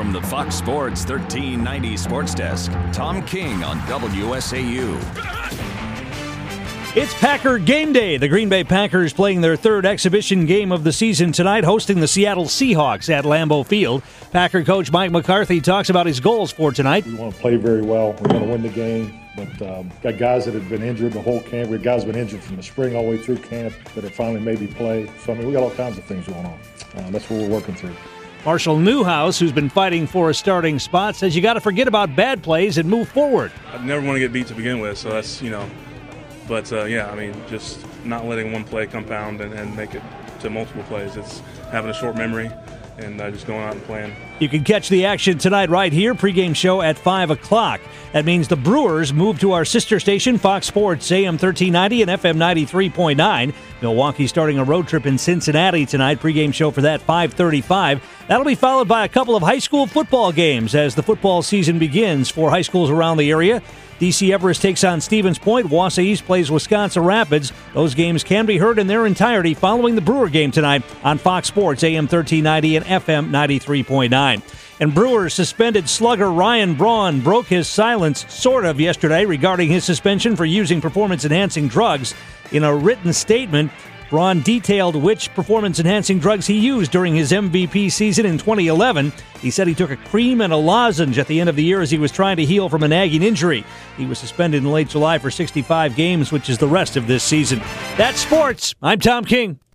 From the Fox Sports 1390 Sports Desk, Tom King on WSAU. It's Packer game day. The Green Bay Packers playing their third exhibition game of the season tonight, hosting the Seattle Seahawks at Lambeau Field. Packer coach Mike McCarthy talks about his goals for tonight. We want to play very well. We want to win the game. But got guys that have been injured the whole camp. We have guys that have been injured from the spring all the way through camp that are finally maybe play. So, we got all kinds of things going on. That's what we're working through. Marshall Newhouse, who's been fighting for a starting spot, says you got to forget about bad plays and move forward. I never want to get beat to begin with, so that's, But, just not letting one play compound and make it to multiple plays. It's having a short memory and just going out and playing. You can catch the action tonight right here, pregame show at 5 o'clock. That means the Brewers move to our sister station, Fox Sports, AM 1390 and FM 93.9. Milwaukee starting a road trip in Cincinnati tonight. Pregame show for that, 5:35. That'll be followed by a couple of high school football games as the football season begins for high schools around the area. DC Everest takes on Stevens Point. Wausau East plays Wisconsin Rapids. Those games can be heard in their entirety following the Brewer game tonight on Fox Sports, AM 1390 and FM 93.9. And Brewers suspended slugger Ryan Braun broke his silence, sort of, yesterday regarding his suspension for using performance-enhancing drugs. In a written statement, Braun detailed which performance-enhancing drugs he used during his MVP season in 2011. He said he took a cream and a lozenge at the end of the year as he was trying to heal from a nagging injury. He was suspended in late July for 65 games, which is the rest of this season. That's sports. I'm Tom King.